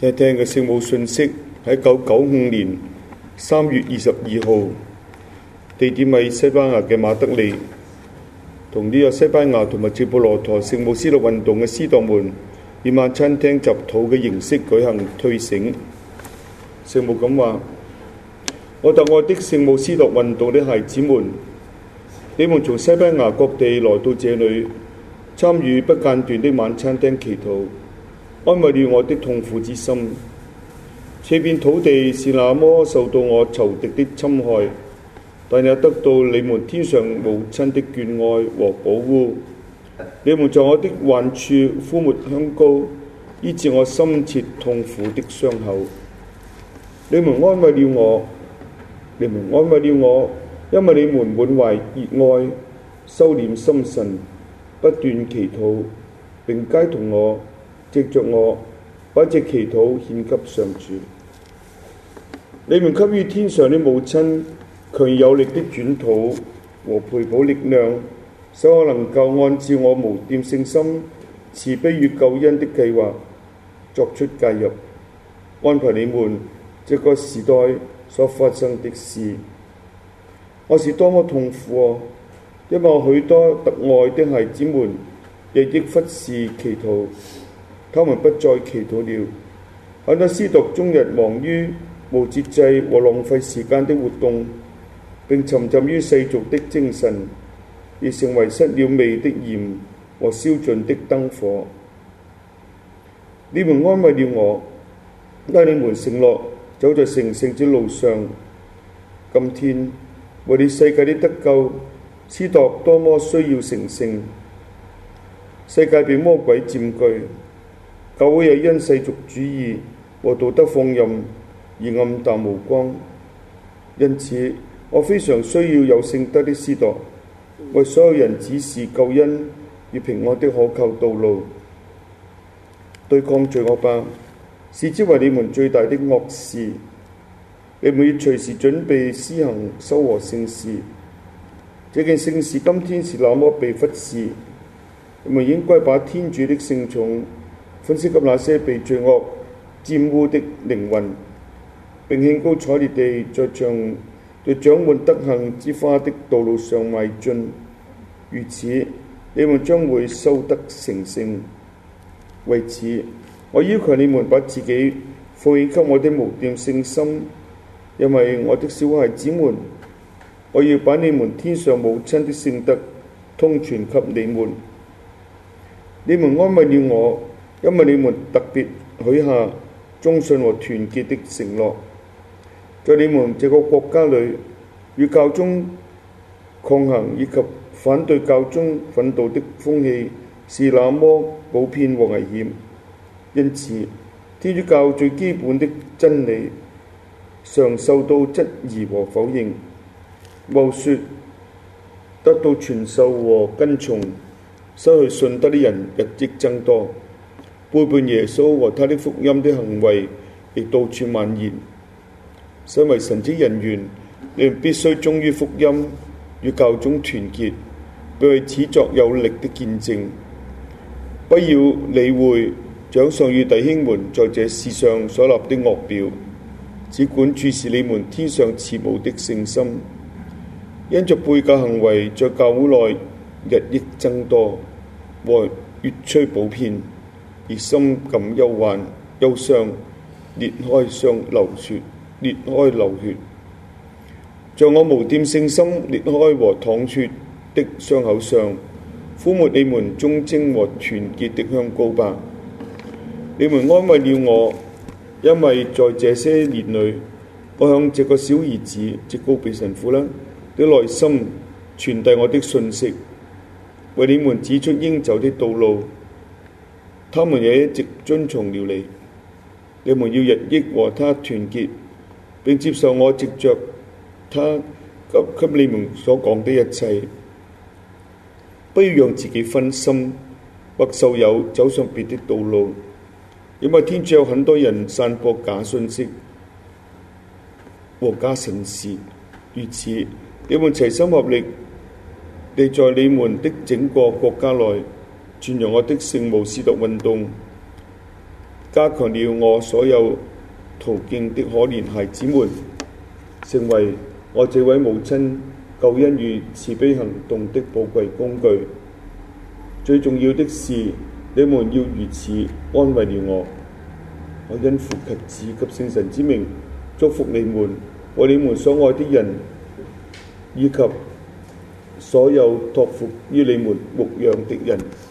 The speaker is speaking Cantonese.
聽聽嘅聖母信息喺1995年3月22號，地點喺西班牙嘅馬德里，同呢個西班牙同埋直布羅陀聖母司鐸運動嘅司鐸們以晚餐廳集禱嘅形式舉行退省。聖母咁話：我特愛的聖母司鐸運動的孩子們，你們從西班牙各地來到這裏，參與不間斷的晚餐廳祈禱，安慰了我的痛苦之心。這片土地是那麼受到我仇敵的侵害，但也得到你們天上母親的眷愛和保護。你們在我的患處敷抹香膏，醫治我深切痛苦的傷口。你們安慰了我，因為你們滿懷熱愛，收斂心神，不斷祈禱，並偕同我，藉着我把這祈禱獻給上主。你們給予天上的母親強有力的轉禱和賠補力量，使我能夠按照我無玷聖心慈悲與救恩的計劃作出介入，安排你們這個時代所發生的事。我是多麼痛苦啊！因為我許多特愛的孩子們日益忽視祈禱，他們不再祈禱了。很多司鐸終日忙於無節制和浪費時間的活動，並沉浸於世俗的精神，而成為失了味的鹽和燒盡的燈火。你們安慰了我，因你們承諾走在成聖之路上。今天為了世界的得救，司鐸多麼需要成聖。世界被魔鬼佔據，教會又因世俗主義和道德放任而暗淡無光。因此我非常需要有聖德的司鐸，為所有人指示救恩與平安的可靠道路。對抗罪惡吧，視之為你們最大的惡事。你們要隨時準備施行修和聖事。這件聖事今天是那麼被忽視，你們應該把天主的聖寵分析給那些被罪惡沾污的靈魂，並興高采烈地在長滿德行之花的道路上邁進。如此，你們將會修德成聖。為此，我要求你們把自己奉獻給我的無玷聖心，因為我的小孩子們，我要把你們天上母親的聖德通傳給你們。你們安慰了我，因為你們特別許下忠信和團結的承諾。在你們這個國家裏，與教宗抗衡以及反對教宗憤怒的風氣是那麼普遍和危險。因此，天主教最基本的真理常受到質疑和否認。謬說得到傳授和跟從，失去信德的人日益增多，背叛耶穌和他的福音的行為亦到處蔓延。身為神職人員，你們必須忠於福音，與教宗團結，並為此作有力的見證。不要理會長上與弟兄們在這事上所立的惡表，只管注視你們天上慈母的聖心。因着背教行為在教會內日益增多和越趨普遍，而深感憂患、憂傷，裂開流血，在我無玷聖心裂開和淌血的傷口上，敷抹你們忠貞和團結的香膏吧。你們安慰了我，因為在這些年裏，我向這個小兒子即高比神父的內心傳遞我的信息，為你們指出應走的道路。他們也一直遵從了你。你們要日益和他團結，並接受我藉着他給你們所講的一切。不要讓自己分心或受誘走上別的道路，因為天主有很多人散播假信息和假神事。如此，你們齊心合力地在你們的整個國家內傳揚我的聖母司鐸運動。 加強了我所有途徑的可憐孩子們，成為我這位母親救恩與慈悲行動的寶貴工具。最重要的是，你們要如此安慰了我。我因父及子及聖神之名祝福你們和你們所愛的人，以及所有託付於你們牧養的人。